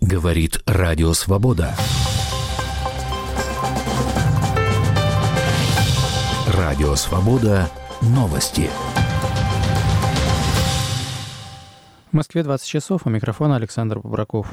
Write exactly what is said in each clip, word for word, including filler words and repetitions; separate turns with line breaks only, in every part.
Говорит Радио Свобода. Радио Свобода. Новости.
В Москве двадцать часов. У микрофона Александр Бобраков.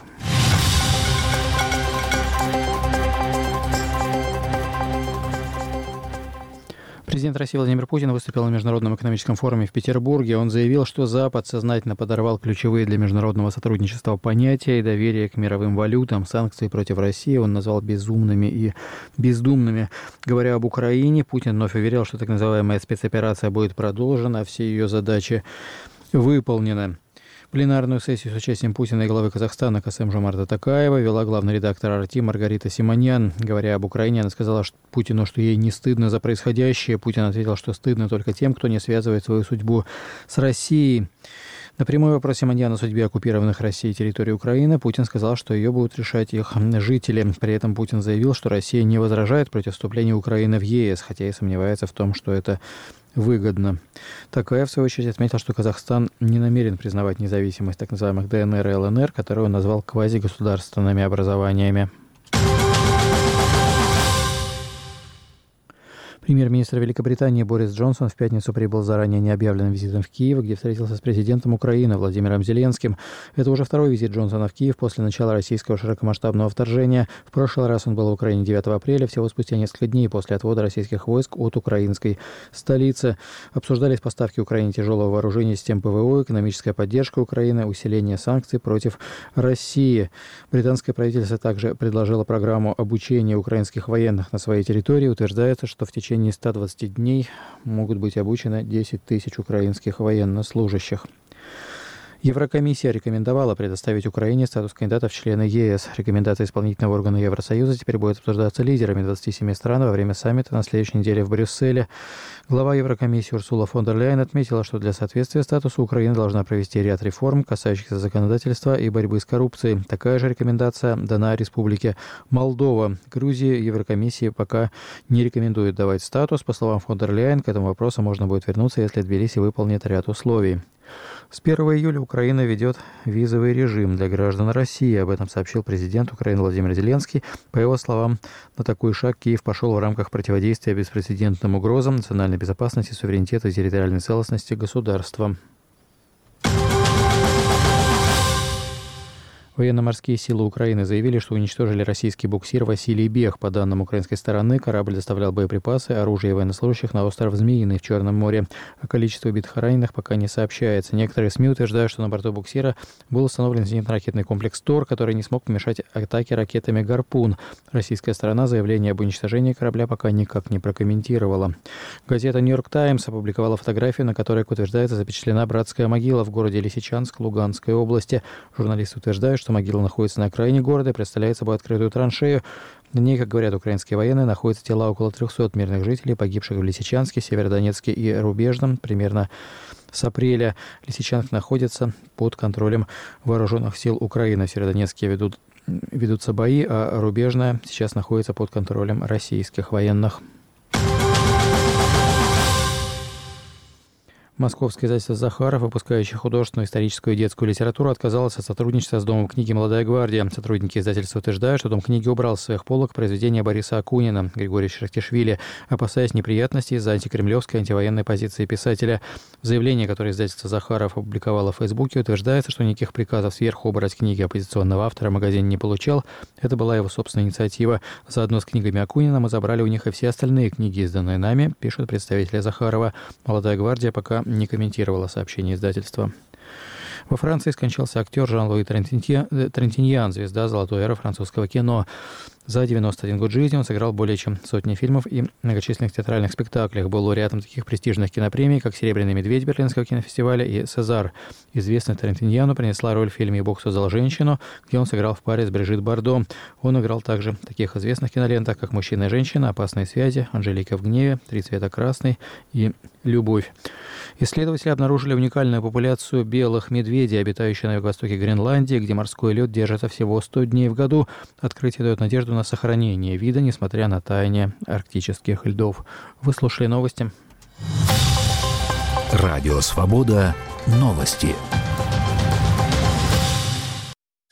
Президент России Владимир Путин выступил на Международном экономическом форуме в Петербурге. Он заявил, что Запад сознательно подорвал ключевые для международного сотрудничества понятия и доверие к мировым валютам. Санкции против России он назвал безумными и бездумными. Говоря об Украине, Путин вновь уверил, что так называемая спецоперация будет продолжена, а все ее задачи выполнены. Пленарную сессию с участием Путина и главы Казахстана Касым-Жомарта Токаева вела главный редактор ар ти Маргарита Симоньян. Говоря об Украине, она сказала что Путину, что ей не стыдно за происходящее. Путин ответил, что стыдно только тем, кто не связывает свою судьбу с Россией. На прямой вопрос Симоньян о судьбе оккупированных Россией территорий Украины Путин сказал, что ее будут решать их жители. При этом Путин заявил, что Россия не возражает против вступления Украины в е эс, хотя и сомневается в том, что это выгодно. Токаев, в свою очередь, отметил, что Казахстан не намерен признавать независимость так называемых дэ эн эр и эл эн эр, которые он назвал квазигосударственными образованиями. Премьер-министр Великобритании Борис Джонсон в пятницу прибыл с заранее необъявленным визитом в Киев, где встретился с президентом Украины Владимиром Зеленским. Это уже второй визит Джонсона в Киев после начала российского широкомасштабного вторжения. В прошлый раз он был в Украине девятого апреля, всего спустя несколько дней после отвода российских войск от украинской столицы. Обсуждались поставки Украине тяжелого вооружения, систем пэ вэ о, экономическая поддержка Украины, усиление санкций против России. Британское правительство также предложило программу обучения украинских военных на своей территории. Утверждается, что в течение В течение ста двадцати дней могут быть обучены десять тысяч украинских военнослужащих. Еврокомиссия рекомендовала предоставить Украине статус кандидата в члены е эс. Рекомендация исполнительного органа Евросоюза теперь будет обсуждаться лидерами двадцати семи стран во время саммита на следующей неделе в Брюсселе. Глава Еврокомиссии Урсула фон дер Ляйен отметила, что для соответствия статусу Украина должна провести ряд реформ, касающихся законодательства и борьбы с коррупцией. Такая же рекомендация дана Республике Молдова. Грузии Еврокомиссии пока не рекомендует давать статус. По словам фон дер Ляйен, к этому вопросу можно будет вернуться, если Тбилиси выполнит ряд условий. С первого июля Украина ведет визовый режим для граждан России. Об этом сообщил президент Украины Владимир Зеленский. По его словам, на такой шаг Киев пошел в рамках противодействия беспрецедентным угрозам национальной безопасности, суверенитета и территориальной целостности государства. Военно-морские силы Украины заявили, что уничтожили российский буксир «Василий Бег». По данным украинской стороны, корабль доставлял боеприпасы, оружие и военнослужащих на остров Змеиный в Черном море. О количестве убитых и раненых пока не сообщается. Некоторые СМИ утверждают, что на борту буксира был установлен зенитно-ракетный комплекс «Тор», который не смог помешать атаке ракетами «Гарпун». Российская сторона заявление об уничтожении корабля пока никак не прокомментировала. Газета «Нью-Йорк Таймс» опубликовала фотографию, на которой, как утверждается, запечатлена братская могила в городе Лисичанск Луганской области. Журналисты утверждают, что могила находится на окраине города и представляет собой открытую траншею. На ней, как говорят украинские военные, находятся тела около трехсот мирных жителей, погибших в Лисичанске, Северодонецке и Рубежном. Примерно с апреля Лисичанск находится под контролем вооруженных сил Украины. В Северодонецке ведут, ведутся бои, а Рубежное сейчас находится под контролем российских военных. Московское издательство «Захаров», выпускающее художественную, историческую и детскую литературу, отказалось от сотрудничества с Домом книги «Молодая гвардия». Сотрудники издательства утверждают, что Дом книги убрал с своих полок произведения Бориса Акунина, Григория Шерстишвили, опасаясь неприятностей из-за антикремлевской антивоенной позиции писателя. В заявлении, которое издательство «Захаров» опубликовало в Фейсбуке, утверждается, что никаких приказов сверху убрать книги оппозиционного автора магазин не получал. Это была его собственная инициатива. Заодно с книгами Акунина мы забрали у них и все остальные книги, изданные нами, пишут представители Захарова. «Молодая гвардия» пока не комментировала сообщение издательства. Во Франции скончался актер Жан-Луи Трентиньян, звезда золотой эры французского кино. За девяносто один год жизни он сыграл более чем сотни фильмов и многочисленных театральных спектаклях. Был лауреатом таких престижных кинопремий, как «Серебряный медведь» Берлинского кинофестиваля и «Сезар». Известный Трентиньяну принесла роль в фильме «Бог создал женщину», где он сыграл в паре с Брижит Бардо. Он играл также в таких известных кинолентах, как «Мужчина и женщина», «Опасные связи», «Анжелика в гневе», «Три цвета красный» и «Любовь». Исследователи обнаружили уникальную популяцию белых медведей, обитающих на юго-востоке Гренландии, где морской лед держится всего сто дней в году. Открытие дает надежду на сохранение вида, несмотря на таяние арктических льдов. Вы слушали новости.
Радио «Свобода». Новости.